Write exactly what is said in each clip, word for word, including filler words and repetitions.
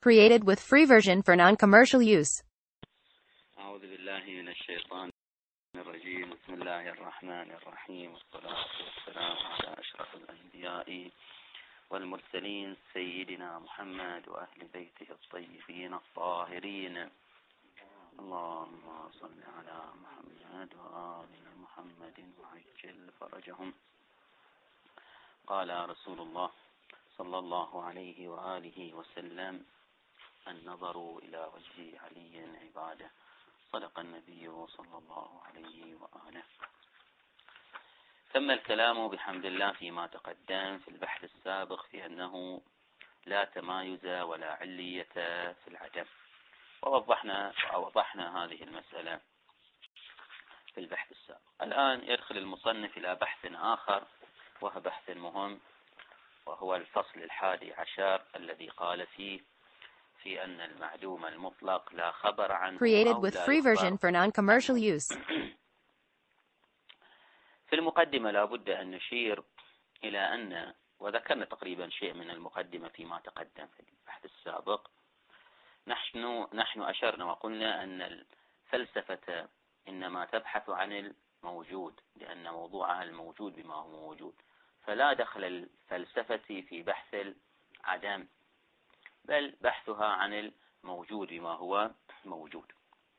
Created with free version for non-commercial use. أعوذ بالله من الشيطان الرجيم. بسم الله الرحمن الرحيم، والصلاة والسلام على أشرف الأنبياء والمرسلين سيدنا محمد وأهل بيته الطيبين الطاهرين. اللهم صل على محمد وآل محمد وعجل فرجهم. قال رسول الله صلى الله عليه وآله وسلم: النظر إلى وجه علي عبادة. صدق النبي صلى الله عليه وآله. تم الكلام بحمد الله فيما تقدم في البحث السابق في أنه لا تمايز ولا علية في العدم، ووضحنا ووضحنا هذه المسألة في البحث السابق. الآن يدخل المصنف إلى بحث آخر، وهو بحث مهم، وهو الفصل الحادي عشر الذي قال فيه في أن المعدوم المطلق لا خبر عنه Created أو with لا free version for non-commercial عنه. use. في المقدمة لا بد أن نشير إلى أن، وذكرنا تقريبا شيء من المقدمة فيما تقدم في البحث السابق، نحن نحن أشرنا وقلنا أن الفلسفة إنما تبحث عن الموجود، لأن موضوعها الموجود بما هو موجود، فلا دخل الفلسفة في بحث العدم، بل بحثها عن الموجود بما هو موجود.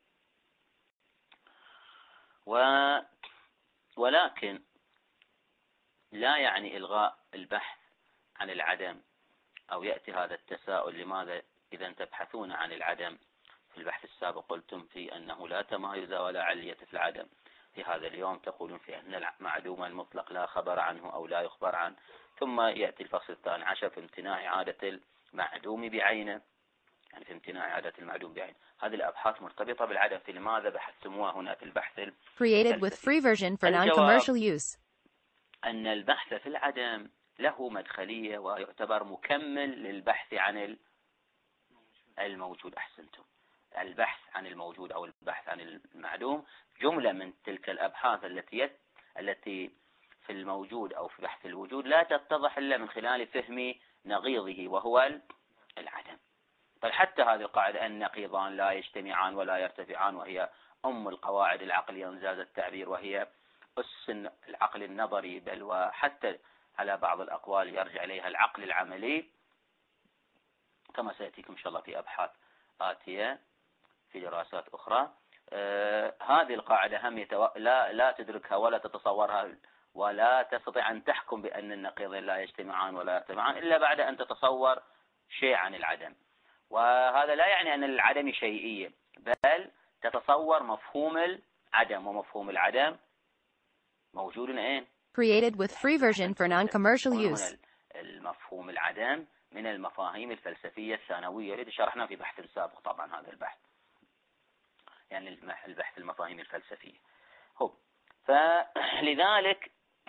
و ولكن لا يعني إلغاء البحث عن العدم، أو يأتي هذا التساؤل: لماذا إذا تبحثون عن العدم؟ في البحث السابق قلتم في أنه لا تمايز ولا علية في العدم، في هذا اليوم تقولون في أن المعدوم المطلق لا خبر عنه أو لا يخبر عنه، ثم يأتي الفصل الثاني عشر في امتناع إعادة المعدوم بعينه، يعني في امتناع إعادة المعدوم بعينه. هذه الأبحاث مرتبطة بالعدم، في لماذا بحثتموها هنا في البحث Created with free version for non-commercial use. أن البحث في العدم له مدخلية ويعتبر مكمل للبحث عن الموجود. أحسنتم، البحث عن الموجود أو البحث عن المعدوم جملة من تلك الأبحاث التي التي في الموجود أو في بحث الوجود لا تتضح إلا من خلال فهم نقيضه وهو العدم. بل حتى هذه القاعدة: النقيضان لا يجتمعان ولا يرتفعان، وهي أم القواعد العقلية انجاز التعبير، وهي أس العقل النظري، بل وحتى على بعض الأقوال يرجع إليها العقل العملي، كما سيأتيكم إن شاء الله في أبحاث آتية في دراسات أخرى. آه هذه القاعدة هم يتو... لا لا تدركها ولا تتصورها، ولا تستطيع أن تحكم بأن النقيضين لا يجتمعان ولا يرتفعان إلا بعد أن تتصور شيء عن العدم. وهذا لا يعني أن العدم شيئية، بل تتصور مفهوم العدم، ومفهوم العدم موجود أين؟ Created with free version for non-commercial use. المفهوم العدم من المفاهيم الفلسفية الثانوية التي شرحنا في بحث سابق. طبعا هذا البحث يعني البحث المفاهيم الفلسفية هو. فلذلك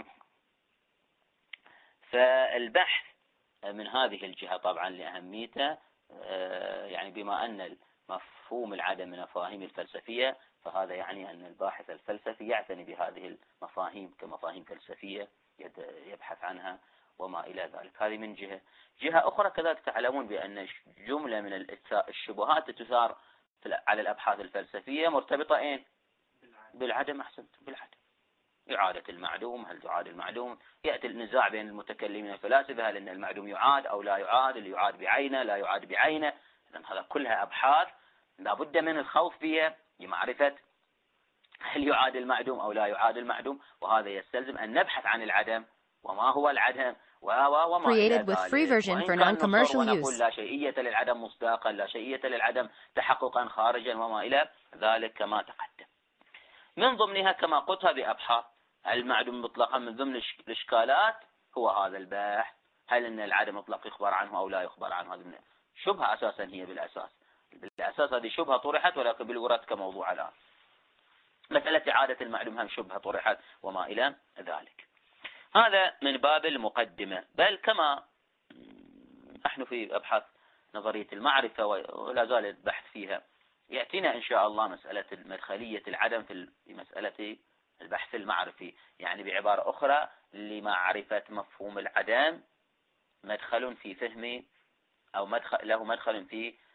فالبحث من هذه الجهة طبعا لأهميته، يعني بما أن مفهوم العدم من المفاهيم الفلسفية، فهذا يعني أن الباحث الفلسفي يعتني بهذه المفاهيم كمفاهيم فلسفية يبحث عنها وما إلى ذلك. هذه من جهة. جهة أخرى كذلك تعلمون بأن جملة من الشبهات تثار على الأبحاث الفلسفية مرتبطة إيه؟ بالعدم. أحسنت، بالعدم. إعادة المعدوم، هل تعاد المعدوم؟ يأتي النزاع بين المتكلمين الفلاسفة: هل أن المعدوم يعاد أو لا يعاد؟ اللي يعاد بعينه، لا يعاد بعينه. إذن هذا كلها أبحاث لا بد من الخوض فيها لمعرفة هل يعاد المعدوم أو لا يعاد المعدوم، وهذا يستلزم أن نبحث عن العدم وما هو العدم وما إلى ذلك. وإن كان نصر ونقول لا شيئية للعدم مصداقا، لا شيئية للعدم تحققا خارجا وما إلى ذلك كما تقدم. من ضمنها كما قلت هذه أبحاث المعدوم مطلقا، من ضمن الإشكالات هو هذا البحث: هل أن العدم مطلق يخبر عنه أو لا يخبر عنه؟ هذه شبهة أساسا، هي بالأساس بالأساس هذه شبهة طرحت، ولكن بالورد كموضوع الآن. مسألة إعادة المعدوم هم شبهة طرحت وما إلى ذلك. هذا من باب المقدمة. بل كما نحن في أبحاث نظرية المعرفة ولا زال البحث فيها، يأتينا إن شاء الله مسألة مدخلية العدم في مسألة البحث المعرفي، يعني بعبارة أخرى لمعرفة مفهوم العدم مدخل في فهم أو مدخل له مدخل في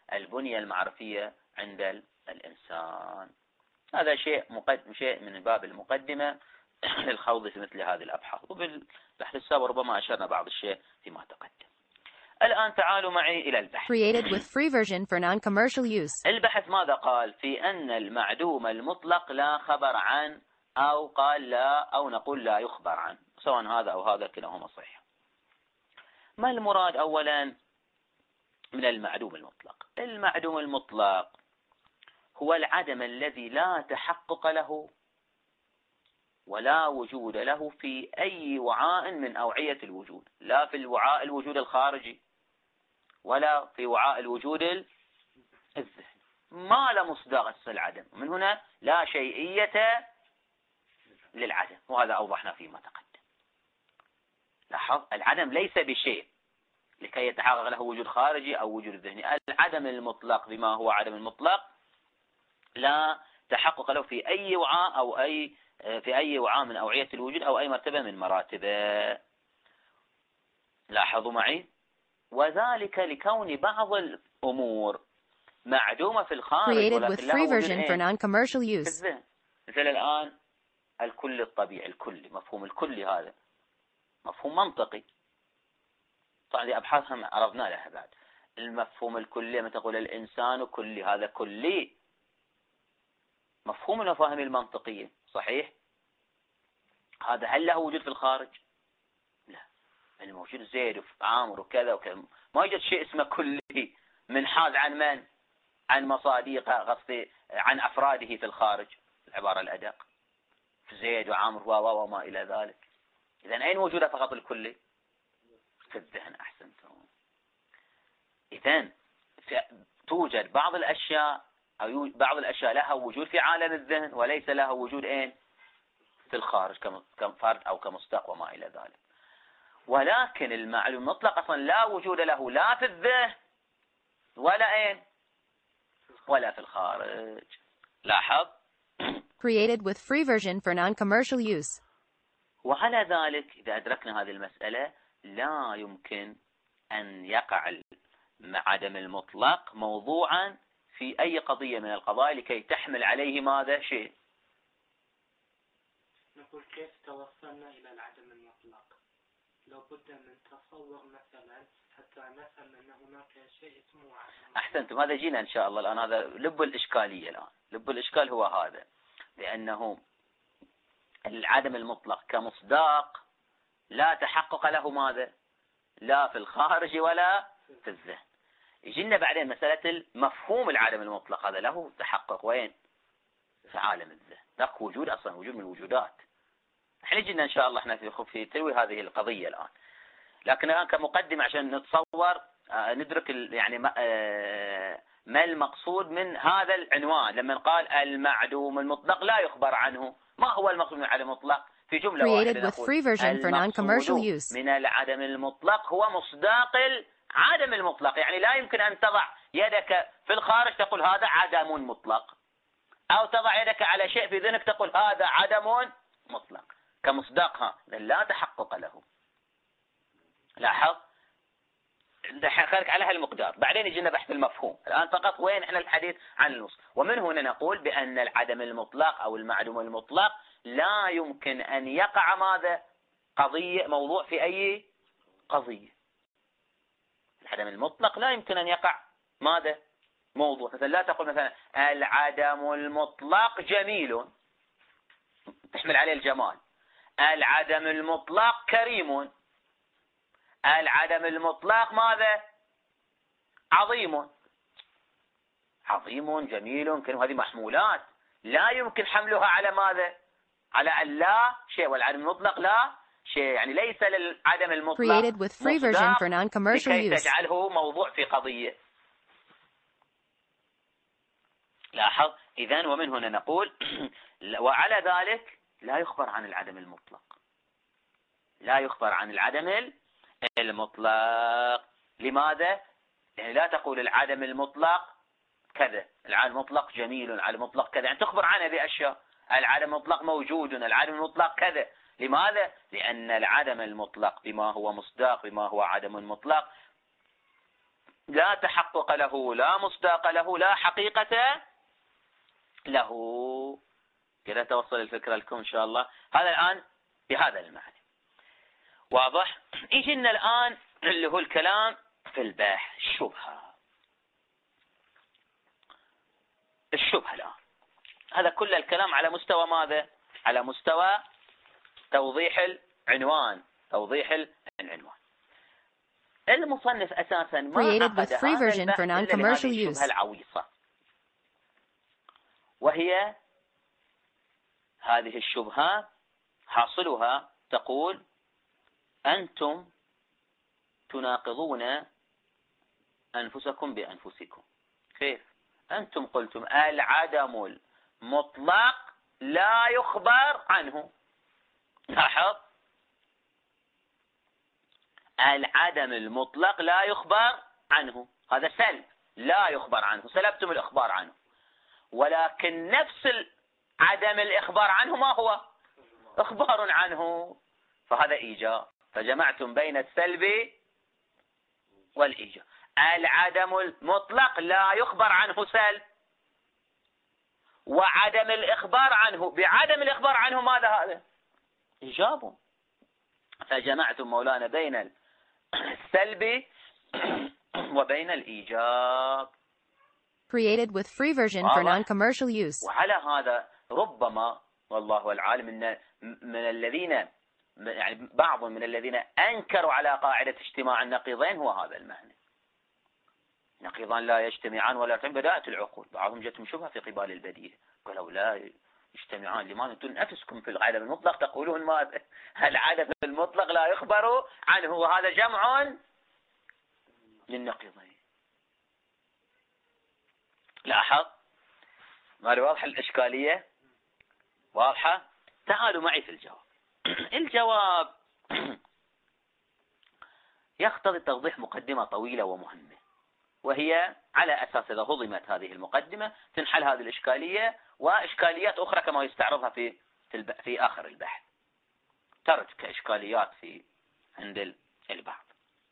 البنية المعرفية عند الإنسان. هذا شيء مقدم شيء من باب المقدمة للخوض في مثل هذه الأبحاث، وبالبحث السابق ربما أشرنا بعض الشيء فيما تقدم. الآن تعالوا معي إلى البحث. Created with free version for non-commercial use. البحث ماذا قال؟ في أن المعدوم المطلق لا خبر عن، أو قال لا، أو نقول لا يخبر عن، سواء هذا أو هذا كلاهما صحيح. ما المراد أولا من المعدوم المطلق؟ المعدوم المطلق هو العدم الذي لا تحقق له ولا وجود له في أي وعاء من أوعية الوجود، لا في الوعاء الوجود الخارجي ولا في وعاء الوجود الذهني. ما لا مصداق العدم، من هنا لا شيئية للعدم، وهذا أوضحنا فيما تقدم. لاحظ، العدم ليس بشيء لكي يتحقق له وجود خارجي أو وجود ذهني. العدم المطلق بما هو عدم المطلق لا تحقق له في أي وعاء أو أي في أي وعاء من أوعية الوجود أو أي مرتبة من مراتبه. لاحظوا معي، وذلك لكون بعض الأمور معدومة في الخارج Created with ولكن لها free وجود version for إيه؟ non-commercial في use. الذهن. مثل الآن الكل الطبيعي، الكلي، مفهوم الكلي هذا مفهوم منطقي، طبعا هذه أبحاث هم عرضنا لها بعد. المفهوم الكلي لما تقول الإنسان كلي، هذا كلي، مفهوم المفاهيم المنطقية صحيح. هذا هل له وجود في الخارج؟ لا، الموجود زيد وعامر وكذا وكذا، ما يوجد شيء اسمه كلي منحاز عن من؟ عن مصاديقه، قصدي عن أفراده في الخارج، العبارة الأدق في زيد وعامر و وما إلى ذلك. إذن أين وجود فقط الكلي؟ في الذهن. أحسنتم. إذن توجد بعض الأشياء أو بعض الأشياء لها وجود في عالم الذهن وليس لها وجود أين؟ في الخارج كفرد أو كمصداق وما إلى ذلك. ولكن المعلوم المطلق أصلا لا وجود له لا في الذهن ولا أين؟ ولا في الخارج. لاحظ. Created with free version for non-commercial use. وعلى ذلك إذا أدركنا هذه المسألة لا يمكن أن يقع عدم المطلق موضوعا في أي قضية من القضايا لكي تحمل عليه ماذا؟ شيء. نقول كيف توصلنا إلى العدم المطلق؟ لو بد من تصور مثلا حتى نفهم أن هناك شيء اسمه عدم. أحسنتم، هذا جينا إن شاء الله الآن. هذا لب الإشكالية الآن. لب الإشكال هو هذا، لأنه العدم المطلق كمصداق لا تحقق له ماذا؟ لا في الخارج ولا في الذهن. يجينا بعدين مسألة مفهوم العدم المطلق، هذا له تحقق وين؟ في عالم الذهن، ذاك وجود أصلا، وجود من الوجودات. احنا يجينا إن شاء الله احنا في في تلوي هذه القضية الآن، لكن الآن كمقدمة عشان نتصور آه ندرك يعني ما, آه ما المقصود من هذا العنوان لما قال المعدوم المطلق لا يخبر عنه. ما هو المقصود من العدم المطلق؟ في جملة واحدة نقول المقصود من العدم المطلق هو مصداق العدم المطلق. يعني لا يمكن أن تضع يدك في الخارج تقول هذا عدم مطلق، أو تضع يدك على شيء في ذهنك تقول هذا عدم مطلق كمصداقها، لا تحقق له. لاحظ، خليك على هالمقدار، بعدين يجينا بحث المفهوم. الآن فقط وين احنا الحديث عن النص. ومن هنا نقول بأن العدم المطلق أو المعدوم المطلق لا يمكن أن يقع ماذا؟ قضية موضوع في أي قضية. العدم المطلق لا يمكن أن يقع ماذا؟ موضوع. مثلا لا تقول مثلا العدم المطلق جميل تحمل عليه الجمال، العدم المطلق كريم، العدم المطلق ماذا؟ عظيم. عظيم جميل كريم، هذه محمولات لا يمكن حملها على ماذا؟ على أن لا شيء. والعدم المطلق لا شيء، يعني ليس للعدم المطلق Created with free version for non-commercial لكي use. تجعله موضوع في قضية. لاحظ، إذن ومن هنا نقول وعلى ذلك لا يخبر عن العدم المطلق، لا يخبر عن العدم المطلق. لماذا؟ يعني لا تقول العدم المطلق كذا، العدم المطلق جميل، العدم المطلق كذا، يعني تخبر عنه بأشياء. العدم المطلق موجود، العدم المطلق كذا. لماذا؟ لأن العدم المطلق بما هو مصداق، بما هو عدم مطلق، لا تحقق له، لا مصداق له، لا حقيقة له. كذا توصل الفكرة لكم إن شاء الله. هذا الآن بهذا المعنى واضح. يجينا الآن اللي هو الكلام في الباح، الشبهة. الشبهة الآن هذا كل الكلام على مستوى ماذا؟ على مستوى توضيح العنوان، توضيح العنوان. المصنف أساسا ما عقد هذا البحث إلا لهذه الشبهة العويصة، وهي هذه الشبهة حاصلها تقول أنتم تناقضون أنفسكم بأنفسكم. كيف؟ أنتم قلتم العدم المطلق لا يخبر عنه. لاحظ، العدم المطلق لا يخبر عنه، هذا سلب، لا يخبر عنه، سلبتم الإخبار عنه. ولكن نفس عدم الإخبار عنه ما هو؟ إخبار عنه، فهذا إيجاب. فجمعتم بين السلب والإيجاب. العدم المطلق لا يخبر عنه سلب، وعدم الإخبار عنه بعدم الإخبار عنه ماذا هذا؟ إيجاب. فجمعتم مولانا بين السلب وبين الإيجاب. Created with free version for non-commercial use. وعلى هذا ربما والله العالم من من الذين يعني بعض من الذين أنكروا على قاعدة اجتماع النقيضين هو هذا المعنى. نقيضان لا يجتمعان ولا يجتمعان بداءة العقول. بعضهم جتهم شبهة في قبال البديهة، قالوا لا يجتمعان، لماذا أنتم نفسكم في العدم المطلق تقولون ماذا؟ العدم المطلق لا يخبر عنه، وهذا جمع للنقيضين. لاحظ ما واضحة الإشكالية؟ واضحة؟ تعالوا معي في الجواب. الجواب يقتضي توضيح مقدمة طويلة ومهمة، وهي على أساس إذا هضمت هذه المقدمة تنحل هذه الإشكالية وإشكاليات أخرى كما يستعرضها في في, في آخر البحث، ترد كإشكاليات في عند البعض.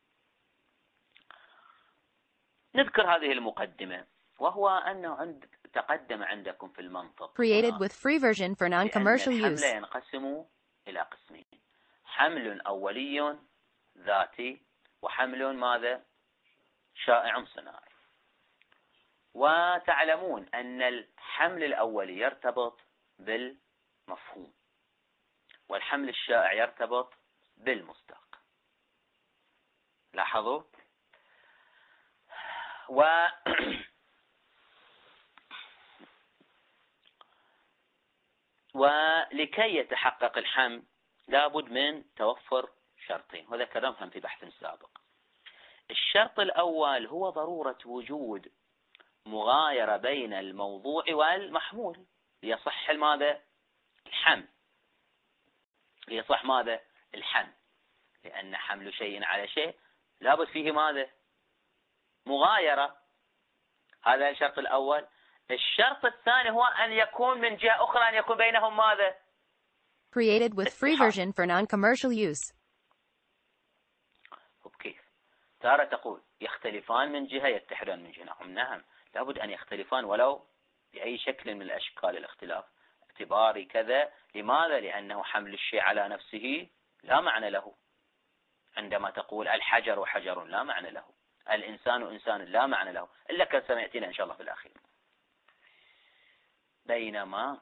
نذكر هذه المقدمة، وهو أنه عند تقدم عندكم في المنطق Created with free version for non-commercial use. الحمل ينقسم إلى قسمين: حمل أولي ذاتي، وحمل ماذا؟ شائع صناعي. وتعلمون أن الحمل الأولي يرتبط بالمفهوم، والحمل الشائع يرتبط بالمصداق. لاحظوا؟ و ولكي يتحقق الحمل لابد من توفر شرطين، وذكرناهم في بحث سابق. الشرط الأول هو ضرورة وجود مغايرة بين الموضوع والمحمول ليصح ماذا؟ الحمل. ليصح ماذا؟ الحمل، لأن حمل شيء على شيء لابد فيه ماذا؟ مغايرة. هذا الشرط الأول. الشرط الثاني هو أن يكون من جهة أخرى أن يكون بينهم ماذا؟ Created with free version for non-commercial use. كيف؟ تارة تقول يختلفان من جهة يتحدان من جهة. نعم، لابد أن يختلفان ولو بأي شكل من الأشكال الاختلاف اعتباري كذا. لماذا؟ لأنه حمل الشيء على نفسه لا معنى له. عندما تقول الحجر حجر لا معنى له، الإنسان إنسان لا معنى له، إلا كان سمعتنا إن شاء الله في الأخير. بينما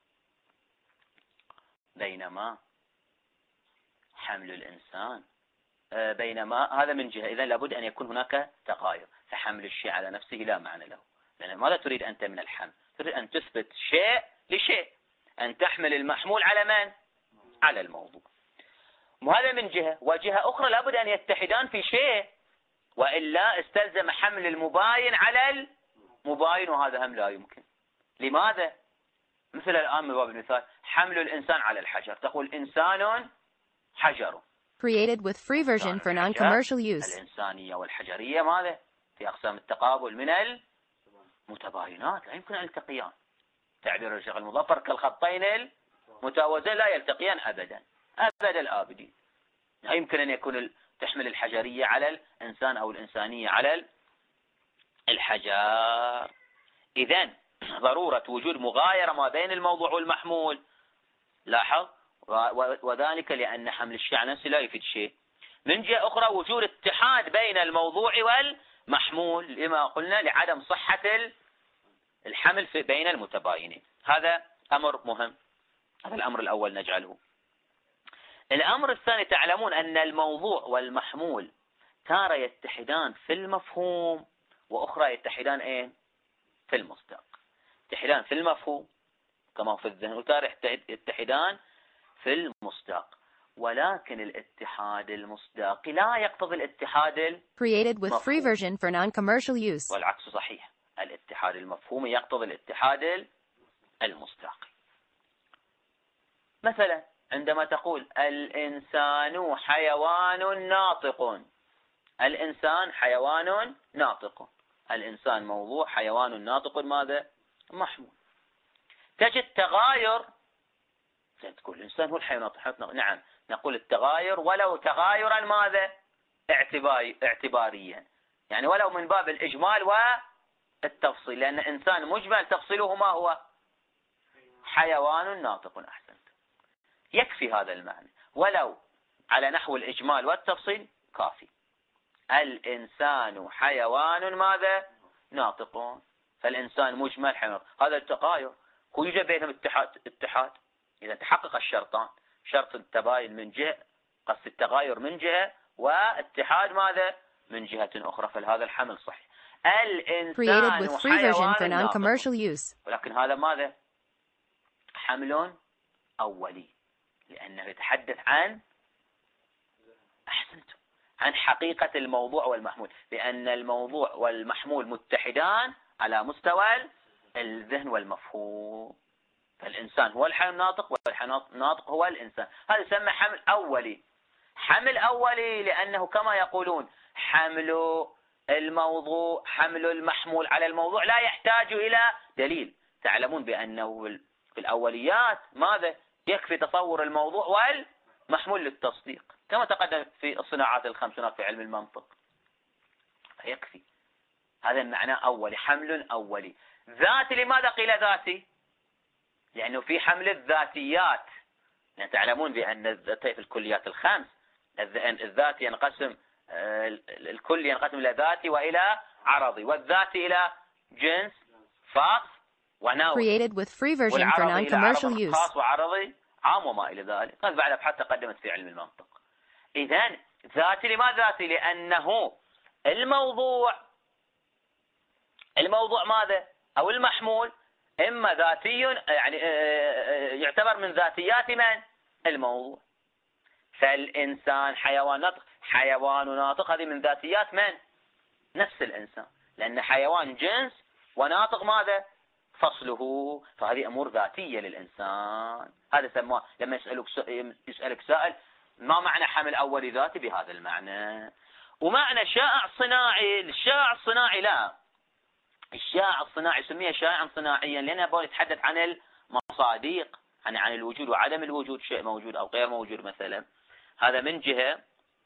بينما حمل الإنسان بينما هذا من جهة، إذا لابد أن يكون هناك تغاير. فحمل الشيء على نفسه لا معنى له، لأن ماذا تريد أنت من الحمل؟ تريد أن تثبت شيء لشيء، أن تحمل المحمول على من؟ على الموضوع. وهذا من جهة، وجهة أخرى لابد أن يتحدان في شيء، وإلا استلزم حمل المباين على المباين، وهذا هم لا يمكن. لماذا؟ مثل الآن من باب المثال حمل الإنسان على الحجر، تقول إنسان حجر. Created with free version for non-commercial use. الإنسانية والحجرية ماذا؟ في أقسام التقابل من المتباينات، لا يمكن أن يلتقيان. تعبير الشيخ المظفر كالخطين المتوازيين لا يلتقيان أبدا أبد الآبدين. لا يمكن أن يكون تحمل الحجرية على الإنسان أو الإنسانية على الحجر. إذن ضرورة وجود مغايرة ما بين الموضوع والمحمول. لاحظ، وذلك لأن حمل الشيء على نفسه لا يفيد شيء. من جهة أخرى وجود اتحاد بين الموضوع والمحمول، لما قلنا لعدم صحة الحمل بين المتباينين. هذا أمر مهم. هذا الأمر الأول نجعله. الأمر الثاني، تعلمون أن الموضوع والمحمول تارة يتحدان في المفهوم، وأخرى يتحدان إيه؟ في المصداق. يتحدان في المفهوم كما في الذهن، وتارة يتحدان في المصداق. ولكن الاتحاد المصداقي لا يقتضي الاتحاد Created with free المفهومي. version for non-commercial use. والعكس صحيح، الاتحاد المفهومي يقتضي الاتحاد المصداقي. مثلا عندما تقول الإنسان حيوان ناطق، الإنسان حيوان ناطق، الإنسان موضوع، حيوان ناطق ماذا؟ محمول. تجد تغاير، تقول الإنسان هو الحيوان الناطق. نعم، نقول التغاير ولو تغايرا ماذا؟ اعتباري اعتباريا، يعني ولو من باب الإجمال والتفصيل، لأن إنسان مجمل تفصيله ما هو؟ حيوان ناطق. أحسنت، يكفي هذا المعنى، ولو على نحو الإجمال والتفصيل كافي. الإنسان حيوان ماذا؟ ناطق. فالإنسان مجمل، حيوان، هذا التغاير هو يوجد بينهم اتحاد. اتحاد إذا تحقق الشرطان، شرط التباين من جهة، قصد التغاير من جهة، واتحاد ماذا؟ من جهة أخرى، فهذا الحمل صحيح. الإنسان حيوان ناطق. ولكن هذا ماذا؟ حمل أولي، لأنه يتحدث عن، أحسنتم، عن حقيقة الموضوع والمحمول، لأن الموضوع والمحمول متحدان على مستوى الذهن والمفهوم. فالإنسان هو الحيوان الناطق، والحيوان الناطق هو الإنسان. هذا يسمى حمل أولي. حمل أولي لأنه كما يقولون حمل الموضوع، حمل المحمول على الموضوع لا يحتاج إلى دليل. تعلمون بأنه في الأوليات ماذا؟ يكفي تصور الموضوع والمحمول للتصديق، كما تقدم في الصناعات الخمس هناك في علم المنطق، فيكفي. هذا المعنى أولي، حمل أولي. ذاتي، لماذا قيل ذاتي؟ لأنه في حمل الذاتيات. يعني تعلمون بأن الذاتي في الكليات الخمس، الذاتي ينقسم، الكل ينقسم إلى ذاتي وإلى عرضي، والذاتي إلى جنس، خاص، ونوع. Created with free version for non-commercial use. خاص وعرضي، عام، وما إلى ذلك. هذا بعد أبحاث تقدمت في علم المنطق. إذن ذاتي، لماذا ذاتي؟ لأنه الموضوع، الموضوع ماذا؟ أو المحمول إما ذاتي، يعني يعتبر من ذاتيات من؟ الموضوع. فالإنسان حيوان ناطق، حيوان ناطق هذه من ذاتيات من؟ نفس الإنسان، لأن حيوان جنس وناطق ماذا؟ فصله. فهذه أمور ذاتية للإنسان. هذا سماه لما يسألك يسألك سائل ما معنى حمل أولي ذاتي؟ بهذا المعنى. ومعنى شائع صناعي، الشائع الصناعي لا، الشائع الصناعي سميه شائعا صناعيا لأنه يبغى يتحدث عن المصادق، عن عن الوجود وعدم الوجود، شيء موجود أو غير موجود مثلا. هذا من جهة.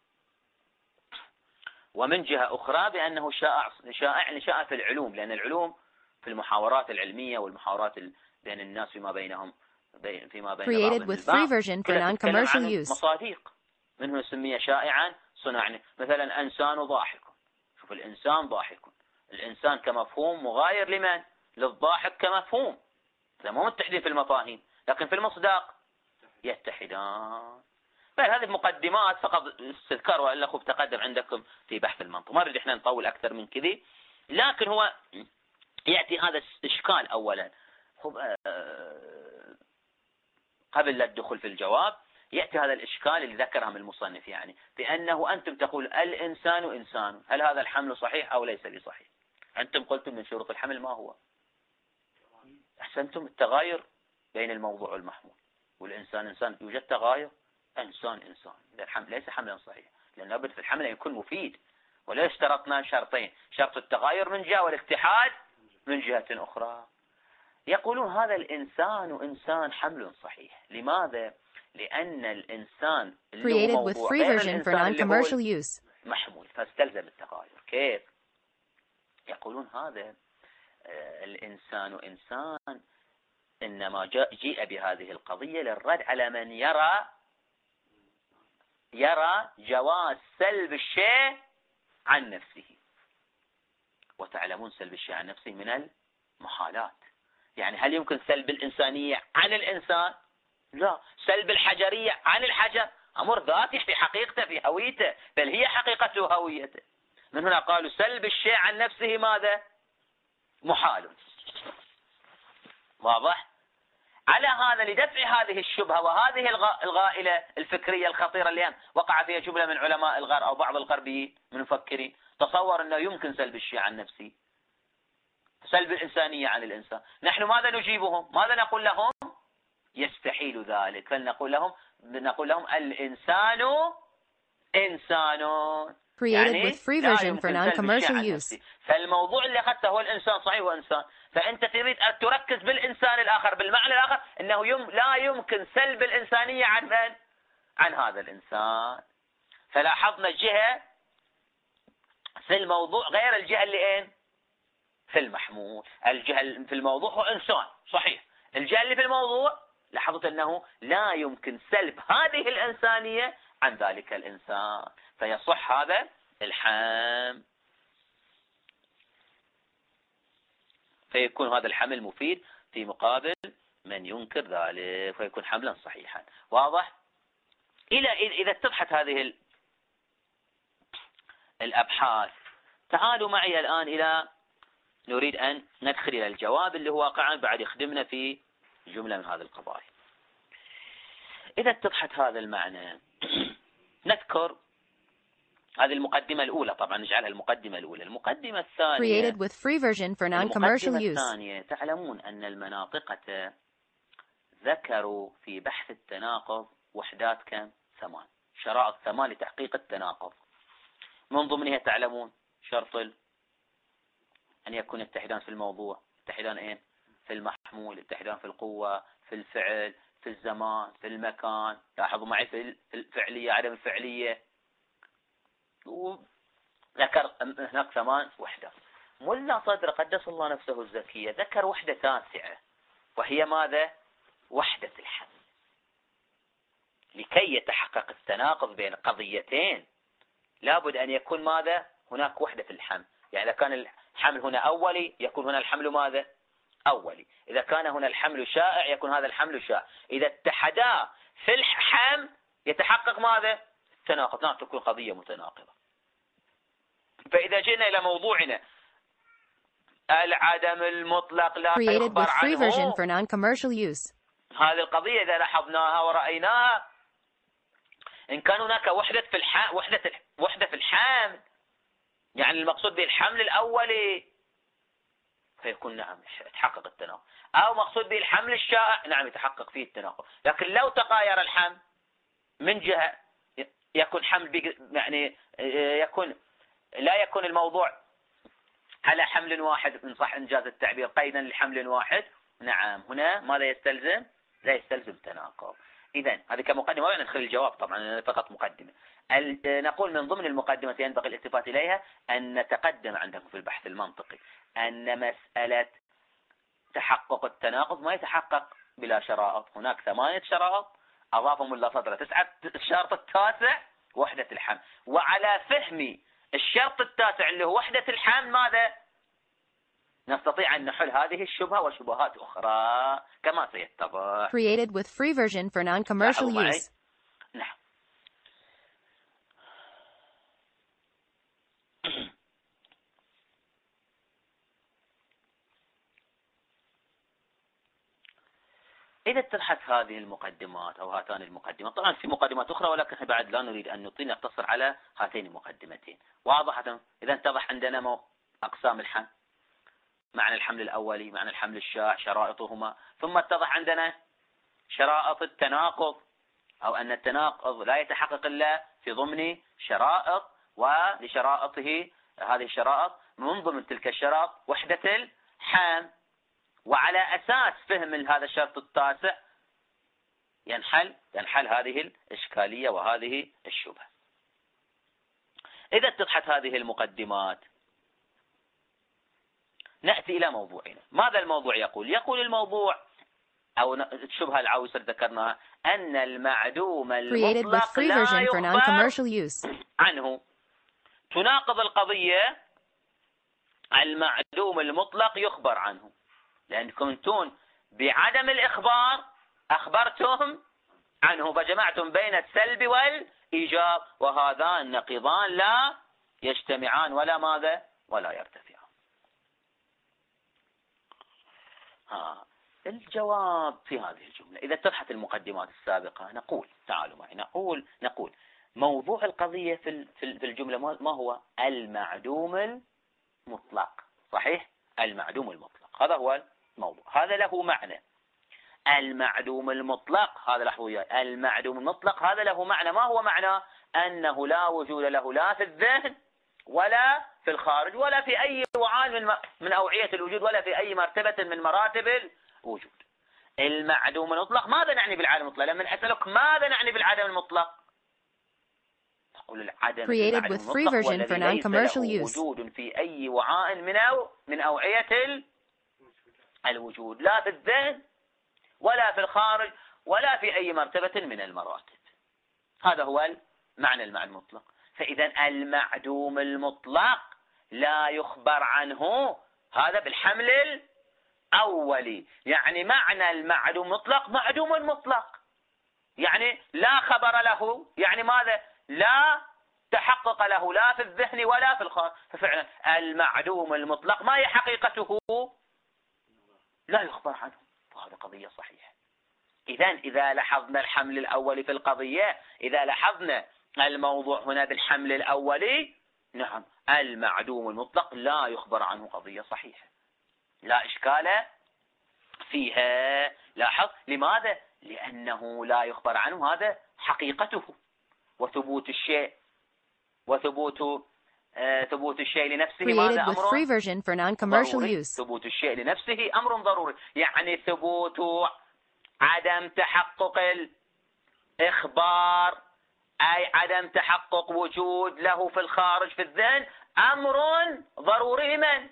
ومن جهة أخرى بأنه شائع، شائع شائع في العلوم، لأن العلوم في المحاورات العلمية والمحاورات بين الناس فيما بينهم، فيما بين Created with free version for non-commercial use. مصادق منه يسميه شائعا صناعي. مثلا إنسان ضاحك، شوف الإنسان ضاحك، الإنسان كمفهوم مغاير لمن؟ للضاحك كمفهوم. هذا مو متحدين في المفاهيم، لكن في المصداق يتحدان. فهذه مقدمات فقط استذكار، وإلا خب تقدم عندكم في بحث المنطق، ما نريد احنا نطول أكثر من كذي. لكن هو يأتي هذا الإشكال أولا، قبل الدخول في الجواب يأتي هذا الإشكال اللي ذكره من المصنف، يعني بأنه أنتم تقول الإنسان إنسان، هل هذا الحمل صحيح أو ليس بصحيح؟ أنتم قلتم من شروط الحمل ما هو؟ أحسنتم، التغاير بين الموضوع والمحمول. والإنسان إنسان، يوجد تغاير، إنسان إنسان، إذا الحمل ليس حملا صحيح، لأن لابد في الحمل أن يكون مفيد. ولا اشترطنا شرطين، شرط التغاير من جهة والاتحاد من جهة أخرى. يقولون هذا الإنسان إنسان حمل صحيح. لماذا؟ لأن الإنسان اللي هو موضوع غير الإنسان اللي هو محمول، فاستلزم التغاير. كيف؟ يقولون هذا الإنسان إنسان، إنما جاء جيء بهذه القضية للرد على من يرى يرى جواز سلب الشيء عن نفسه. وتعلمون سلب الشيء عن نفسه من المحالات. يعني هل يمكن سلب الإنسانية عن الإنسان؟ لا. سلب الحجرية عن الحجر أمر ذاتي في حقيقته في هويته، بل هي حقيقته هويته. من هنا قالوا سلب الشيء عن نفسه ماذا؟ محال. واضح؟ على هذا لدفع هذه الشبهة وهذه الغائلة الفكرية الخطيرة اللي وقع فيها جملة من علماء الغرب أو بعض الغربيين من المفكرين، تصور أنه يمكن سلب الشيء عن نفسه، سلب الإنسانية عن الإنسان. نحن ماذا نجيبهم؟ ماذا نقول لهم؟ يستحيل ذلك. فلنقول لهم نقول لهم الإنسان إنسان، يعني with free version for non-commercial use. فالموضوع اللي أخذته هو الإنسان، صحيح هو إنسان، فأنت تريد أن تركز بالإنسان الآخر بالمعنى الآخر أنه يم لا يمكن سلب الإنسانية عن من؟ عن هذا الإنسان. فلاحظنا جهة في الموضوع غير الجهة اللي إيه؟ في المحمول. الجهة في الموضوع هو إنسان صحيح، الجهة اللي في الموضوع لاحظت أنه لا يمكن سلب هذه الإنسانية عن ذلك الإنسان، فيصح هذا الحمل، فيكون هذا الحمل مفيد في مقابل من ينكر ذلك، فيكون حملا صحيحا. واضح؟ إلى إذا اتضحت هذه الأبحاث، تعالوا معي الآن إلى نريد أن ندخل إلى الجواب اللي هو واقعا بعد يخدمنا في جملة من هذه القضايا. إذا اتضحت هذا المعنى نذكر هذه المقدمة الأولى، طبعا نجعلها المقدمة الأولى. المقدمة الثانية created with free version for non-commercial المقدمة use. الثانية، تعلمون أن المناطقة ذكروا في بحث التناقض وحدات كم؟ ثمان، شرائط ثمان لتحقيق التناقض. من ضمنها تعلمون شرط أن يكون يتحدان في الموضوع، يتحدان إيه؟ في المحمول، يتحدان في القوة، في الفعل، في الزمان، في المكان. لاحظوا معي في الفعلية عدم الفعلية، وذكر هناك ثمان وحدات. ملا صدر قدس الله نفسه الزكية ذكر وحدة تاسعة، وهي ماذا؟ وحدة الحمل. لكي يتحقق التناقض بين قضيتين لابد أن يكون ماذا؟ هناك وحدة في الحمل. يعني إذا كان الحمل هنا أولي يكون هنا الحمل ماذا؟ أولي. إذا كان هنا الحمل شائع يكون هذا الحمل شائع. إذا اتحدا في الحمل يتحقق ماذا؟ التناقض. نعم، تكون قضية متناقضة. فإذا جئنا إلى موضوعنا العدم المطلق لا يخبر عنه، for non-commercial use. هذه القضية إذا لاحظناها ورأيناها، إن كان هناك وحدة في الحمل وحدة وحدة في الحمل يعني المقصود به الحمل الأولي، فيكون نعم يتحقق التناقض. أو مقصود به الحمل الشائع، نعم يتحقق فيه التناقض. لكن لو تغاير الحمل من جهة يكون حمل يعني يكون لا يكون الموضوع على حمل واحد، إن صح إنجاز التعبير، قيدا لحمل واحد، نعم هنا ماذا يستلزم؟ لا يستلزم تناقض. إذن هذه كمقدمة، ولا ندخل الجواب طبعا فقط مقدمة. نقول من ضمن المقدمة ينبغي الالتفات إليها أن نتقدم عندكم في البحث المنطقي أن مسألة تحقق التناقض ما يتحقق بلا شرائط. هناك ثمانية شرائط أضافهم الله صدره تسعة. الشرط التاسع وحدة الحمل، وعلى فهم الشرط التاسع اللي هو وحدة الحمل ماذا؟ نستطيع أن نحل هذه الشبهة وشبهات أخرى كما سيتضح. created with free version for non-commercial use. نعم. إذا اتضحت هذه المقدمات أو هاتان المقدمات، طبعا في مقدمات أخرى ولكن بعد لا نريد أن نطيل، نقتصر على هاتين المقدمتين. واضحة؟ إذا اتضح عندنا أقسام الحمل، معنى الحمل الأولي، معنى الحمل الشائع، شرائطهما. ثم اتضح عندنا شرائط التناقض، أو أن التناقض لا يتحقق إلا في ضمن شرائط، ولشرائطه هذه الشرائط من ضمن تلك الشرائط وحدة الحمل. وعلى أساس فهم هذا الشرط التاسع ينحل ينحل هذه الإشكالية وهذه الشبهة. إذا اتضحت هذه المقدمات نأتي إلى موضوعنا. ماذا الموضوع يقول؟ يقول الموضوع أو الشبهة العويصة ذكرناها أن المعدوم المطلق لا يخبر عنه. تناقض القضية المعدوم المطلق يخبر عنه، لأنكم كنتون بعدم الإخبار أخبرتم عنه، فجمعتم بين السلب والإيجاب، وهذان النقيضان لا يجتمعان ولا ماذا ولا يرتفعان. ها الجواب في هذه الجملة إذا اتضحت المقدمات السابقة. نقول تعالوا معي نقول نقول موضوع القضية في في الجملة ما هو؟ المعدوم المطلق. صحيح، المعدوم المطلق هذا هو الموضوع، هذا له معنى. المعدوم المطلق هذا لحظة المعدوم المطلق هذا له معنى. ما هو معنى؟ أنه لا وجود له لا في الذهن ولا في الخارج ولا في أي وعاء من من أوعية الوجود ولا في أي مرتبة من مراتب الوجود. المعدوم المطلق ماذا نعني بالعدم المطلق؟ لما أسألك ماذا نعني بالعدم المطلق تقول العدم المطلق والذي ليس له وجود في أي وعاء من أو من أوعية الوجود، لا في الذهن ولا في الخارج ولا في أي مرتبة من المراتب. هذا هو معنى المعدوم المطلق. فإذا المعدوم المطلق لا يخبر عنه، هذا بالحمل الأولي. يعني معنى المعدوم المطلق معدوم مطلق، يعني لا خبر له، يعني ماذا؟ لا تحقق له لا في الذهن ولا في الخارج. ففعلا المعدوم المطلق ما هي حقيقته؟ لا يخبر عنه، وهذا قضية صحيحة. إذا إذا لاحظنا الحمل الأولي في القضية، إذا لاحظنا الموضوع هنا بالحمل الأولي، نعم المعدوم المطلق لا يخبر عنه، قضية صحيحة لا إشكال فيها. لاحظ لماذا؟ لأنه لا يخبر عنه، هذا حقيقته، وثبوت الشيء وثبوت آه ثبوت الشيء لنفسه ماذا؟ أمر ضروري. ثبوت الشيء لنفسه أمر ضروري، يعني ثبوت عدم تحقق الإخبار أي عدم تحقق وجود له في الخارج في الذهن أمر ضروري لمن؟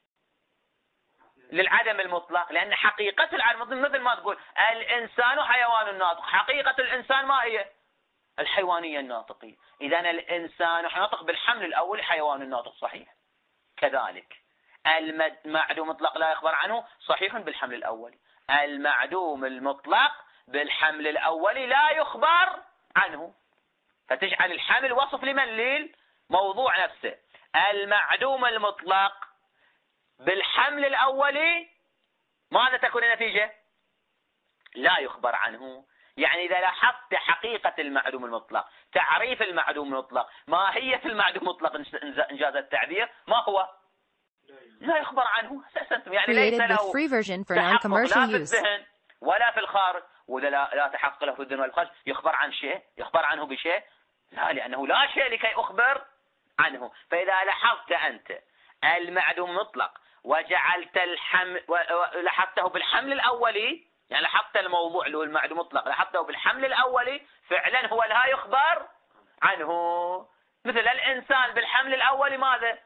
للعدم المطلق. لأن حقيقة العدم المطلق مثل ما تقول الإنسان حيوان ناطق، حقيقة الإنسان ما هي؟ الحيوانية الناطقية. إذن الإنسان ناطق بالحمل الأول حيوان ناطق، صحيح. كذلك المعدوم المطلق لا يخبر عنه، صحيح بالحمل الأولي. المعدوم المطلق بالحمل الأولي لا يخبر عنه، فتجعل الحمل وصف لمن؟ للموضوع نفسه. المعدوم المطلق بالحمل الأولي ماذا تكون النتيجة؟ لا يخبر عنه. يعني إذا لاحظت حقيقة المعدوم المطلق، تعريف المعدوم المطلق، ماهية المعدوم المطلق إنجاز التعبير، ما هو؟ لا يخبر عنه أساسا. يعني ليس له تحقق لا في الذهن ولا في الخارج، وإذا لا, لا تحقق له في الذهن ولا الخارج يخبر عن شيء؟ يخبر عنه بشيء؟ لا، لأنه لا شيء لكي أخبر عنه. فإذا لاحظت أنت المعدوم المطلق وجعلت الحمل ولاحظته بالحمل الأولي، يعني لاحظت الموضوع اللي هو المعدوم المطلق لاحظته بالحمل الأولي، فعلا هو لا يخبر عنه. مثل الإنسان بالحمل الأولي ماذا؟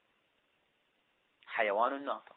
حيوان ناطق.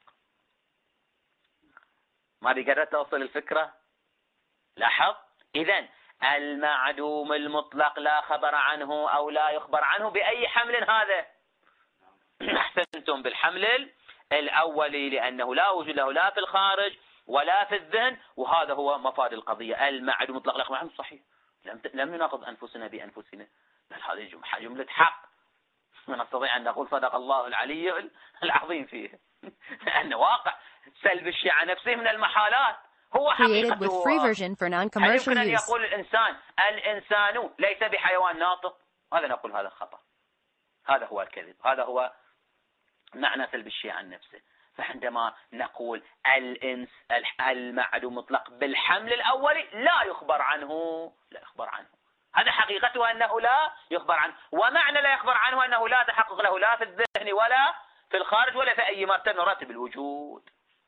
ما بقدرت توصل الفكرة؟ لاحظ. إذن المعدوم المطلق لا خبر عنه أو لا يخبر عنه بأي حمل هذا؟ أحسنتم، بالحمل الأولي، لأنه لا وجود له لا في الخارج ولا في الذهن، وهذا هو مفاد القضية. المعدوم المطلق لا يخبر عنه، صحيح، لم لم نناقض أنفسنا بأنفسنا، بل هذه جملة حق نستطيع أن نقول صدق الله العلي العظيم فيه. لأن واقع سلب الشيء عن نفسه من المحالات، هو حقيقته. هل يمكن أن يقول الإنسان الإنسان ليس بحيوان ناطق؟ هذا نقول هذا خطأ، هذا هو الكذب، هذا هو معنى سلب الشيء عن نفسه. فعندما نقول الإنس المعدوم مطلق بالحمل الأولي لا يخبر عنه، لا يخبر عنه، هذا حقيقته أنه لا يخبر عنه. ومعنى لا يخبر عنه أنه لا تحقق له لا في الذهن ولا في الخارج ولا في أي مرتبة من مراتب الوجود.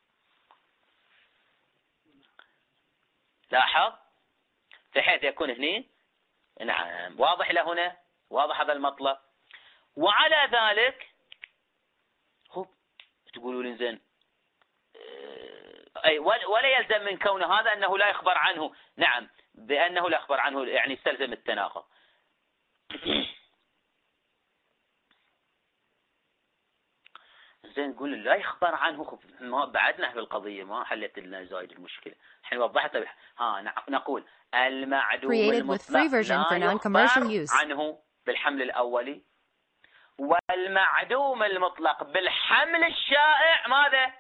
لاحظ، بحيث يكون هنا نعم واضح لهنا، واضح هذا المطلب. وعلى ذلك تقولوا لي زين أي ولا يلزم من كون هذا أنه لا يخبر عنه. نعم، بأنه لا يخبر عنه يعني يستلزم التناقض. زين نقول لا يخبر عنه، ما بعدنا في القضية، ما حلت لنا زايد المشكلة. الحين وضحت. ها نقول المعدوم المطلق لا يخبر عنه بالحمل الأولي، والمعدوم المطلق بالحمل الشائع ماذا؟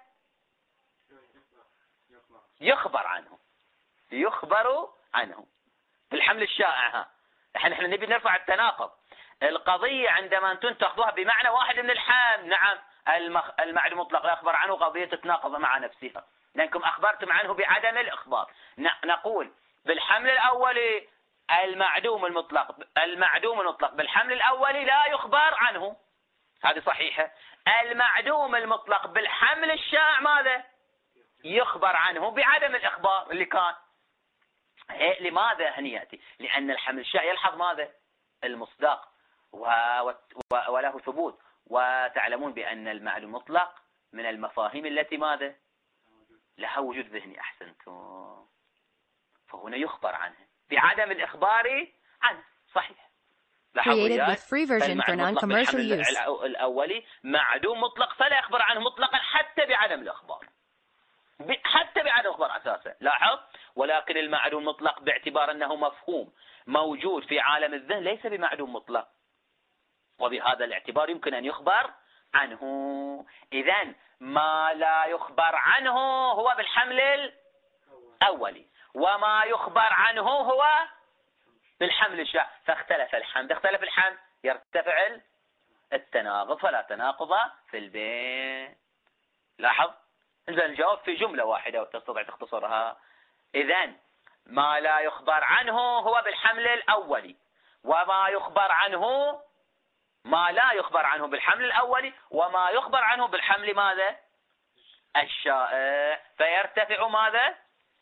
يخبر عنه، يخبر عنه بالحمل الشائع. ها احنا احنا نبي نرفع التناقض. القضية عندما انتم تاخذوها بمعنى واحد من الحمل، نعم المخ... المعدوم المطلق لا يخبر عنه، قضية تتناقض مع نفسها لأنكم أخبرتم عنه بعدم الإخبار. ن... نقول بالحمل الأولي المعدوم المطلق المعدوم المطلق بالحمل الأولي لا يخبر عنه، هذه صحيحة. المعدوم المطلق بالحمل الشائع ماذا؟ يخبر عنه بعدم الإخبار اللي كان. لماذا هني يأتي؟ لأن الحمل الشائع يلحظ ماذا؟ المصداق و... و... وله ثبوت، وتعلمون بأن المعدوم المطلق من المفاهيم التي ماذا؟ لها وجود ذهني. أحسنتم. فهنا يخبر عنه بعدم الإخبار عنه. صحيح. Created with free version for non-commercial use. الأولي معدوم مطلق فلا يخبر عنه مطلقا حتى بعدم الإخبار، حتى بعدم الإخبار أساسا. لاحظ. ولكن المعدوم المطلق باعتبار أنه مفهوم موجود في عالم الذهن ليس بمعدوم مطلق، وبهذا الاعتبار يمكن أن يخبر عنه. إذن ما لا يخبر عنه هو بالحمل الأولي، وما يخبر عنه هو بالحمل الشائع. فاختلف الحمل، اختلف الحمل يرتفع التناقض، فلا تناقض في البين. لاحظ. إذن الجواب في جملة واحدة وتستطيع تختصرها. إذن ما لا يخبر عنه هو بالحمل الأولي، وما يخبر عنه ما لا يخبر عنه بالحمل الأولي، وما يخبر عنه بالحمل ماذا؟ الشائع. فيرتفع ماذا؟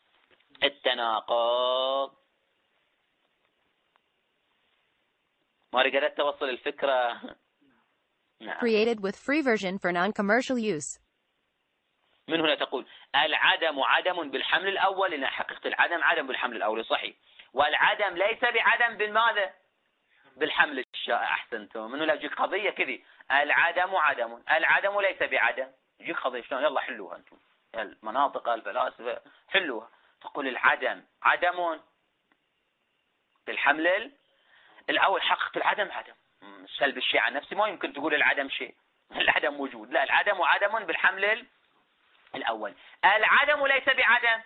التناقض. ما قدرت توصل الفكرة؟ نعم. Created with free version for non-commercial use. من هنا تقول العدم عدم بالحمل الأول، لأن حقيقة العدم عدم بالحمل الأول صحيح، والعدم ليس بعدم بالماذا؟ بالحمل الشائع. أحسنتم. من هنا تجيك قضية كذي، العدم عدم، العدم ليس بعدم. تجيك قضية شلون؟ يلا حلوها أنتم المناطق الفلاسفة، حلوها. تقول العدم عدم بالحمل الأول. حقيقة العدم عدم، سلب الشيء عن نفسه ما يمكن تقول العدم شيء، العدم وجود. لا، العدم عدم بالحمل الأول. العدم ليس بعدم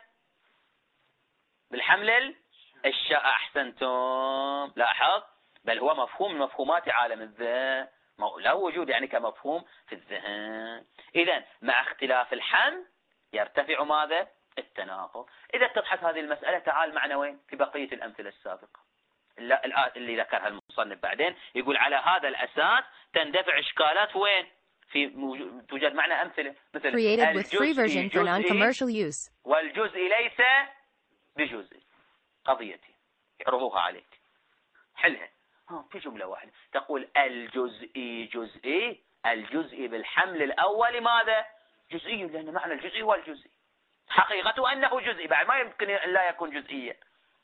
بالحمل الشائع. أحسنتم. لاحظ. بل هو مفهوم من مفهومات عالم الذهن، له وجود يعني كمفهوم في الذهن. إذن مع اختلاف الحمل يرتفع ماذا؟ التناقض. إذا تبحث هذه المسألة تعال معنا وين؟ في بقية الأمثلة السابقة اللي ذكرها المصنف. بعدين يقول على هذا الأساس تندفع إشكالات وين؟ في توجد معنا أمثلة مثل Created with free version for non-commercial use. والجزء ليس بجزء. قضيتي يعرضوها عليك، حلها. ها في جملة واحدة تقول الجزئي جزئي، الجزئي بالحمل الأول ماذا؟ جزئي، لأن معنى الجزئي هو الجزئي، حقيقته أنه جزئي، بعد ما يمكن أن لا يكون جزئيا.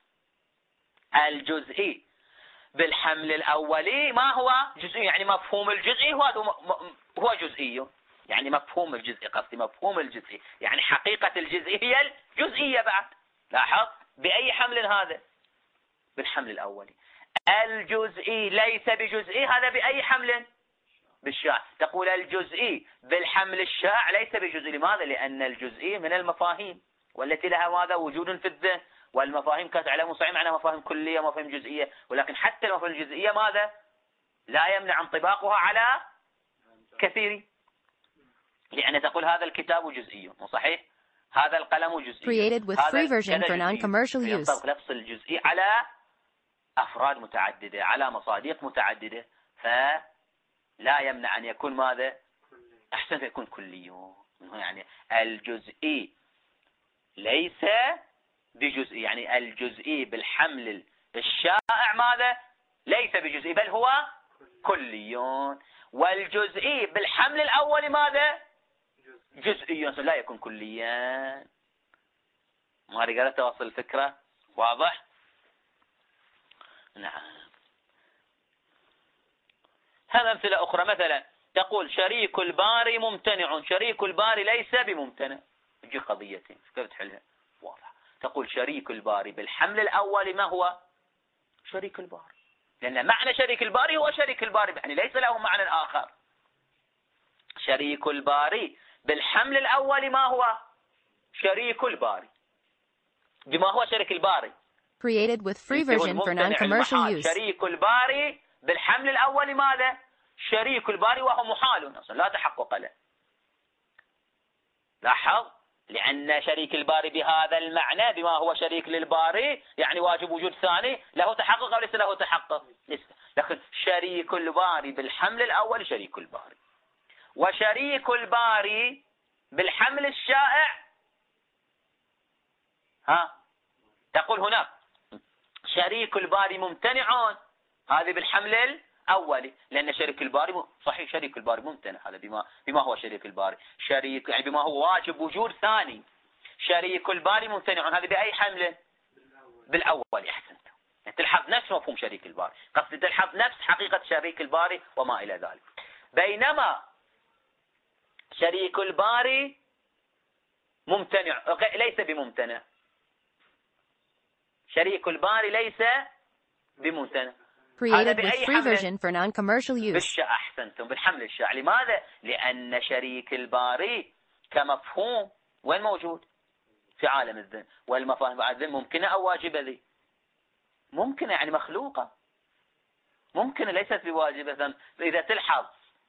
الجزئي بالحمل الأولي ما هو؟ جزئي، يعني مفهوم الجزئي هو هو جزئي، يعني مفهوم الجزئي، قصدي مفهوم الجزئي، يعني حقيقة الجزئي هي الجزئية بعد. لاحظ. بأي حمل هذا؟ بالحمل الأولي. الجزئي ليس بجزئي، هذا بأي حمل؟ بالشائع. تقول الجزئي بالحمل الشائع ليس بجزئي. لماذا؟ لأن الجزئي من المفاهيم والتي لها ماذا؟ وجود في الذهن. والمفاهيم كانت تعلمون صحيح معناها مفاهيم كلية ومفاهيم جزئية، ولكن حتى المفاهيم الجزئية ماذا؟ لا يمنع انطباقها على كثير. لأن تقول هذا الكتاب جزئي، صحيح؟ هذا القلم جزئي. Created with free version for non-commercial use. ينطبق لفظ الجزئي على أفراد متعددة، على مصادق متعددة، فلا يمنع أن يكون ماذا؟ أحسن أن يكون كلي. يعني الجزئي ليس بجزئي، يعني الجزئي بالحمل الشائع ماذا؟ ليس بجزئي، بل هو كلي. والجزئي بالحمل الأول ماذا؟ جزئيا لا يكون كليا. ما قدرت توصل الفكرة؟ واضح؟ نعم. هذا أمثلة أخرى، مثلا تقول شريك الباري ممتنع، شريك الباري ليس بممتنع. تجي قضيتين كيف تحلها؟ واضح. تقول شريك الباري بالحمل الأول ما هو؟ شريك الباري، لأن معنى شريك الباري هو شريك الباري، يعني ليس له معنى آخر. شريك الباري بالحمل الأول ما هو؟ شريك الباري. بما هو شريك الباري. Created with free version for non-commercial use. شريك الباري بالحمل الأول ماذا؟ شريك الباري، وهو محال أصلا لا تحقق له. لاحظ، لأن شريك الباري بهذا المعنى بما هو شريك للباري يعني واجب وجود ثاني، له تحقق أو ليس له تحقق؟ ليس. لكن شريك الباري بالحمل الأول شريك الباري، وشريك الباري بالحمل الشائع ها تقول هناك شريك الباري ممتنع، هذه بالحمل الأولي، لأن شريك الباري صحيح شريك الباري ممتنع، هذا بما بما هو شريك الباري، شريك يعني بما هو واجب وجود ثاني. شريك الباري ممتنع، هذا بأي حمل؟ بالأول. أحسنت. يعني تلحظ نفس مفهوم شريك الباري، قصد تلحظ نفس حقيقة شريك الباري وما إلى ذلك. بينما شريك الباري ممتنع ليس بممتنع، شريك الباري ليس بممتنع. Created with free version for non-commercial use. بالشاء. أحسنتم. بالحمل الشاء. لماذا؟ لأن شريك الباري كمفهوم وين موجود؟ في عالم الذهن، والمفاهيم بعد الذهن ممكنة أو واجبة ذي؟ ممكنة، يعني مخلوقة، ممكنة ليست بواجبة. إذا تلحظ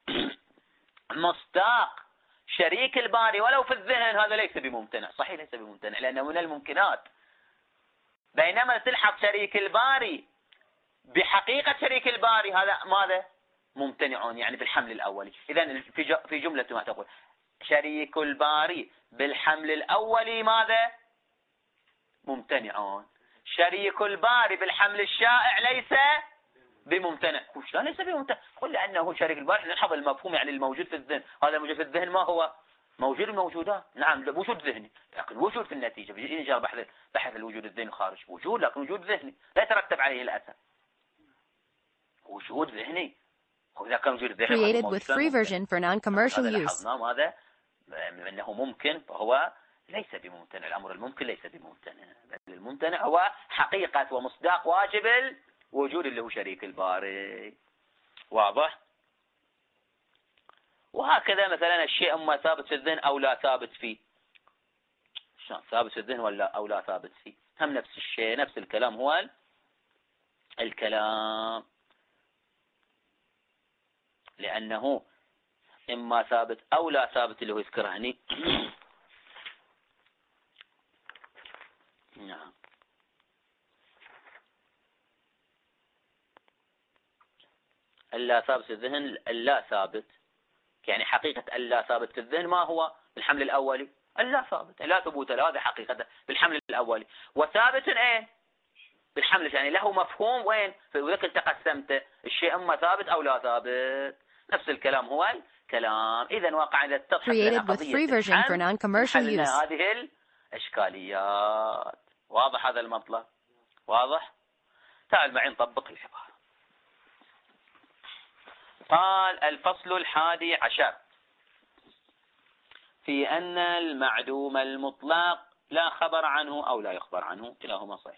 مصداق شريك الباري ولو في الذهن هذا ليس بممتنع، صحيح ليس بممتنع لأنه من الممكنات. بينما تلحظ شريك الباري بحقيقة شريك الباري هذا ماذا؟ ممتنع، يعني بالحمل الأولي. إذن في جملة ما تقول شريك الباري بالحمل الأولي ماذا؟ ممتنع. شريك الباري بالحمل الشائع ليس بممتنع. لا ليس بممتنع، قل لأنه شريك الباري. نلحظ المفهوم يعني الموجود في الذهن، هذا الموجود في الذهن ما هو؟ موجود الموجودات. نعم وجود ذهني، لكن وجود في النتيجة بيجي نجرب بحث بحث الوجود الذهني خارج وجود، لكن وجود ذهني لا يترتب عليه الأثر. وجود ذهني. وإذا كان وجود ذهني Created with free version for non-commercial use. لاحظنا ماذا؟ أنه ممكن فهو ليس بممتنع. الأمر الممكن ليس بممتنع، بل الممتنع هو حقيقة ومصداق واجب الوجود اللي هو شريك الباري. واضح؟ وهكذا مثلا الشيء اما ثابت في الذهن او لا ثابت فيه. ثابت في الذهن ولا او لا ثابت فيه، هم نفس الشيء، نفس الكلام هو الكلام، لانه اما ثابت او لا ثابت اللي هو يذكره هني. نعم. اللا ثابت في الذهن، اللا ثابت يعني حقيقة اللا ثابت في الذهن ما هو؟ بالحمل الأولي اللا ثابت، لا ثبوت له، هذا حقيقة بالحمل الأولي. وثابت ايه؟ بالحمل، يعني له مفهوم وين؟ وذلك انت قسمت الشيء اما ثابت او لا ثابت، نفس الكلام هو الكلام. اذا واقع اذا تضحك لنا قضية الحمل هذه الاشكاليات. واضح هذا المطلب؟ واضح؟ تعال معي نطبق العبارة. قال الفصل الحادي عشر في أن المعدوم المطلق لا خبر عنه أو لا يخبر عنه، كلاهما صحيح.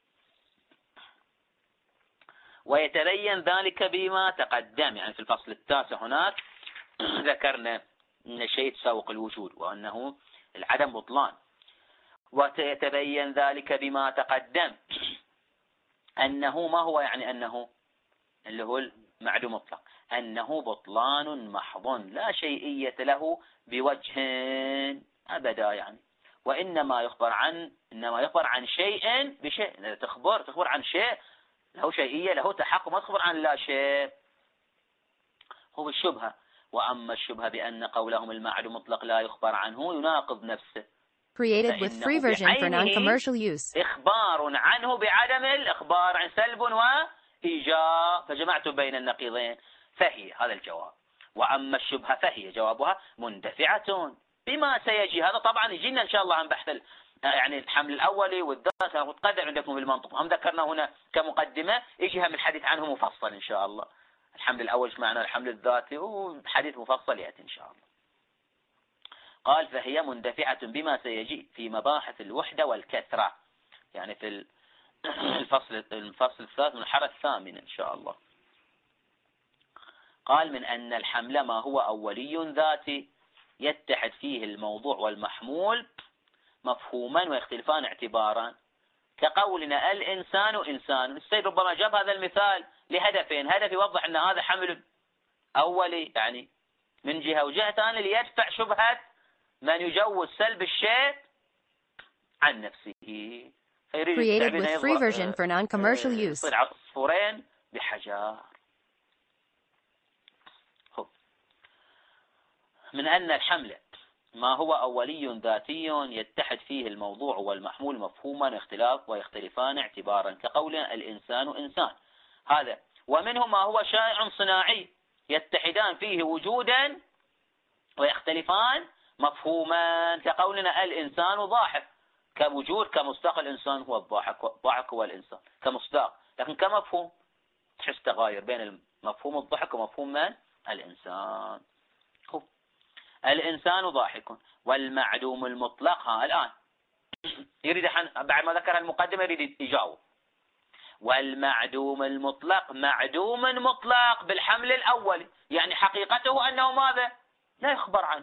ويتبين ذلك بما تقدم، يعني في الفصل التاسع هناك ذكرنا أن الشيء تساوق الوجود وأنه العدم بطلان. ويتبين ذلك بما تقدم أنه ما هو؟ يعني أنه اللي هو المعدوم مطلق أنه بطلان محض لا شيئية له بوجه أبدا، يعني وإنما يخبر عن إنما يخبر عن شيء بشيء. تخبر تخبر عن شيء له شيئية له تحقق، ما تخبر عن لا شيء. هو الشبهة. وأما الشبهة بأن قولهم المعدوم مطلق لا يخبر عنه يناقض نفسه. Created with free version for non-commercial use. إخبار عنه بعدم الإخبار عن سلب وإيجاب، فجمعت بين النقيضين فهي هذا الجواب. وأما الشبهة فهي جوابها مندفعة بما سيجي. هذا طبعا يجينا إن شاء الله عن بحث يعني الحمل الأولي والذات وتقدر عندكم بالمنطق. هم ذكرنا هنا كمقدمة، يجي هم الحديث عنه مفصل إن شاء الله. الحمل الأول ايش معنى الحمل الذاتي، وحديث مفصل يأتي إن شاء الله. قال فهي مندفعة بما سيجي في مباحث الوحدة والكثرة، يعني في الفصل الفصل الثالث من الحالة الثامنة إن شاء الله. قال من أن الحمل ما هو أولي ذاتي يتحد فيه الموضوع والمحمول مفهوما ويختلفان اعتبارا، كقولنا الإنسان إنسان. السيد ربما جاب هذا المثال لهدفين: هدف يوضح أن هذا حمل أولي يعني من جهة، وجهة ثانية ليدفع شبهة من يجوز سلب الشيء عن نفسه. Created with free version for non-commercial use. يصير عصفورين بحجر. من أن الحمل ما هو أولي ذاتي يتحد فيه الموضوع والمحمول مفهوما اختلاف ويختلفان اعتبارا، كقولنا الإنسان إنسان. هذا. ومنه ما هو شائع صناعي يتحدان فيه وجودا ويختلفان مفهوما، كقولنا الإنسان ضاحك، كوجود كمصداق الإنسان هو الضاحك، الضاحك هو الإنسان كمصداق، لكن كمفهوم تحس تغاير بين مفهوم الضحك ومفهوم من الإنسان. هو. الإنسان ضاحك والمعدوم المطلق. ها الآن يريد بعد ما ذكر المقدمة يريد يجاوب. والمعدوم المطلق معدوم مطلق بالحمل الأول، يعني حقيقته أنه ماذا؟ لا يخبر عنه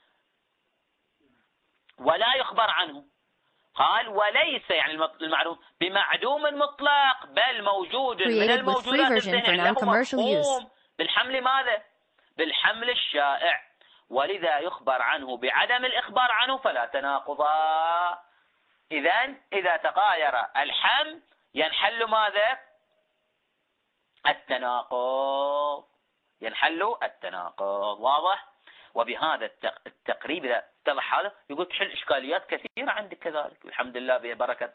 ولا يخبر عنه. قال وليس يعني المعدوم بمعدوم مطلق، بل موجود من الموجودات الذهنية له مفهوم بالحمل ماذا؟ بالحمل الشائع، ولذا يخبر عنه بعدم الإخبار عنه فلا تناقضا. إذن إذا تغاير الحمل ينحل ماذا؟ التناقض، ينحل التناقض. واضح؟ وبهذا التقريب إذا اتضح هذا يقول تحل إشكاليات كثيرة عندك كذلك، الحمد لله ببركة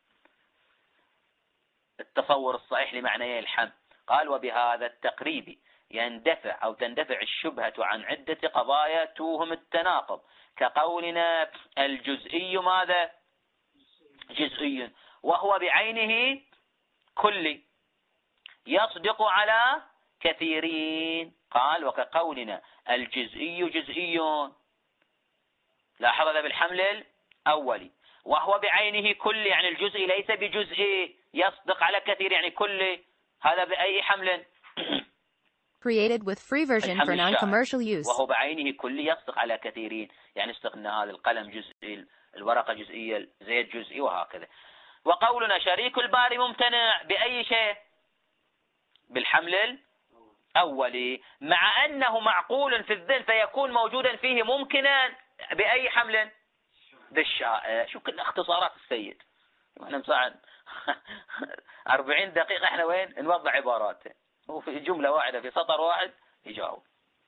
التصور الصحيح لمعنى الحمل. قال وبهذا التقريب يندفع أو تندفع الشبهة عن عدة قضايا توهم التناقض، كقولنا الجزئي ماذا؟ جزئي وهو بعينه كلي يصدق على كثيرين. قال وكقولنا الجزئي جزئي، لاحظ هذا بالحمل الأولي، وهو بعينه كلي يعني الجزئي ليس بجزئي، يصدق على كثير يعني كلي. هذا بأي حمل؟ Created with free version for non-commercial use. وهو بعينه كلي يصدق على كثيرين، يعني يصدق أن هذا القلم جزئي، الورقة جزئية، الزيت جزئي، وهكذا. وقولنا شريك الباري ممتنع بأي شيء؟ بالحمل الأولي، مع أنه معقول في الذهن فيكون موجودا فيه ممكنا بأي حمل؟ بالشائع. شو كل اختصارات السيد، احنا مساعد أربعين دقيقة احنا وين نوضع عباراته وفي جملة واحدة في سطر واحد يجاوب.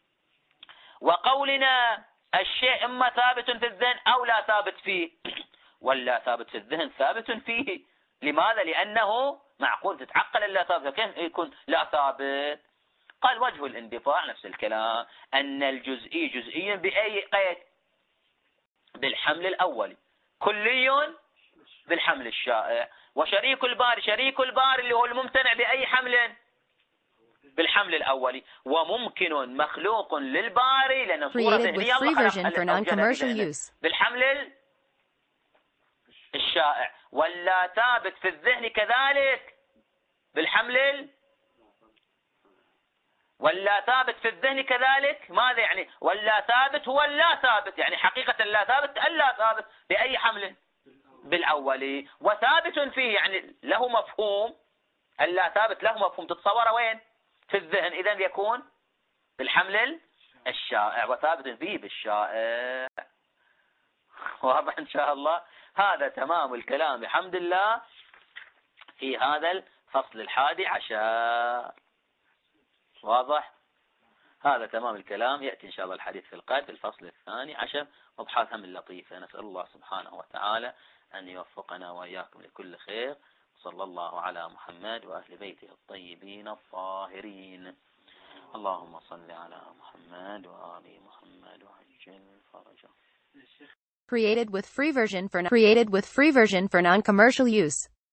وقولنا الشيء إما ثابت في الذهن أو لا ثابت فيه، ولا ثابت في الذهن ثابت فيه. لماذا؟ لأنه معقول تتعقل اللا ثابت، كيف يكون لا ثابت؟ قال وجه الاندفاع نفس الكلام، أن الجزئي جزئي بأي قيد؟ بالحمل الأولي، كلي بالحمل الشائع. وشريك الباري شريك الباري اللي هو الممتنع بأي حمل؟ بالحمل الأولي. وممكن مخلوق للباري لأنه صورة ذهنية بالحمل الشائع. ولا ثابت في الذهن كذلك بالحمل، ولا ثابت في الذهن كذلك. ماذا يعني ولا ثابت؟ هو اللا ثابت، يعني حقيقة لا ثابت اللا ثابت بأي حمل؟ بالأولي. وثابت فيه يعني له مفهوم، اللا ثابت له مفهوم تتصور وين؟ في الذهن، إذا يكون بالحمل الشائع، وثابت فيه بالشائع. واضح إن شاء الله. هذا تمام الكلام بحمد الله في هذا الفصل الحادي عشر. واضح؟ هذا تمام الكلام. يأتي إن شاء الله الحديث في القادم في الفصل الثاني عشر مبحثا من لطيفة. نسأل الله سبحانه وتعالى أن يوفقنا وإياكم لكل خير. صلى الله على محمد وأهل بيته الطيبين الطاهرين. اللهم صل على محمد وآل محمد وعجل فرجه. الشيخ Created with free version for created with free version for non-commercial use.